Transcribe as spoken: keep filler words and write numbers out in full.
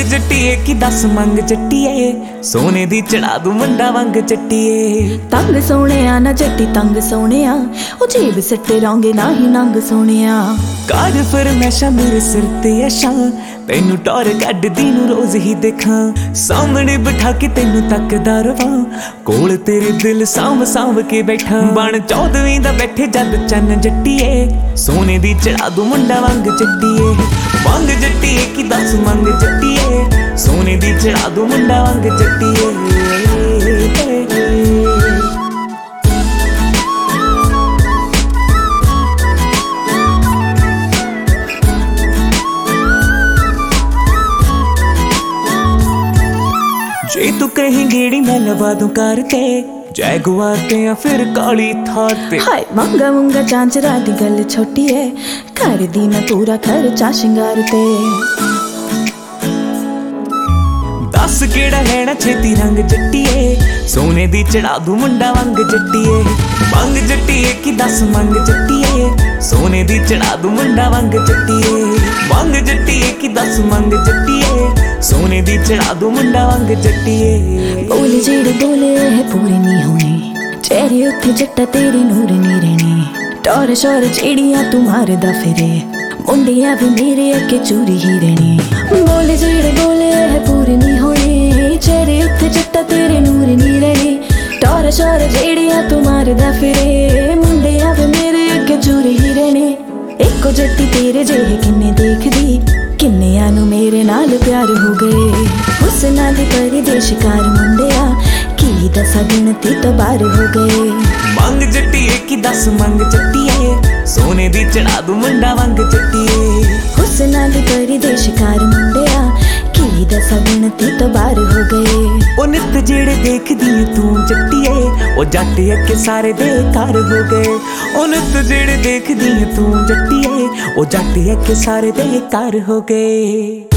जट्टिए की दस मंग जट्टिए सोने दी चढ़ा दू मुंडा वंग जट्टिए। तंग सोने ना जट्टी तंग सोने ओ जेब सट्टे रहोंगे ना ही नंग सोने काज फरमैशा मेरे सिर ते अशा तेनू टौर कड्डदी नू रोज ही देखा सामने बिठा के तेनू तकदा रवां कोल तेरे दिल सांभ सांभ के बैठा बन चौदहवीं दा बैठे जद चन्न जट्टिए सोने दी चढ़ा दू मुंडा वंग जट्टिए। वंग जट्टिए की दस मंग जट्टिए सोने दी चढ़ा दू मुंडा वंग जट्टिए। जे तू कहीं गेड़ी मैं लवा दूं कार ते जैगुआर ते या फिर काली थार ते। हाय मंगा मुंगा चांचरा दी गल छोटी है कर दी मैं पूरा खर्चा शिंगार ते। दस केड़ा लेना छेती रंग जट्टिए सोने दी चढ़ा दू मुंडा वंग जट्टिए। मंग जट्टिए की दस मंग जट्टिए सोने दी चढ़ा दू मुंडा वंग जट्टिए। मंग जट्टिए की दस मंग जट्टिए सोने दी चढ़ा दू मुंडा वंग जट्टिए। बोले जेड़े बोले है पूरे नहीं होने चेहरे उत्थे जट्टा तेरे नूर नहीं रहने टौर शौर जेड़ियां तू मारदा फिरे मुंडियां भी मेरे अगे चूरी ही रहने। बोले जेड़े बोले है पूरे नहीं होने चेहरे उत्थे जट्टा तेरे नूर नहीं रहने टौर शौर जेड़ियां तू मारदा फिरे मुंडियां भी मेरे अगे चूरी ही रहने। इको जट्टी तेरे जेहे किन्ने देखदी किन्नियां नू मेरे नाल प्यार हो गए हुस्ना दी परदेशकार मुंडिया की दसा गिनती तो बार हो गए। मंग जट्टिए की दस मंग जट्टिए सोने दी चढ़ा दू मुंडा वंग जट्टिए। हुस्ना दी परदेशकार मुंडिया की दसा गिनती तो बार हो गए। ओ नित जेड़े देखदी तू जट्टिए ओ जट अगे सारे बेकार हो गए। ओ नित जेड़े देखदी तू जट्टिए ओ जट अगे सारे बेकार हो गए।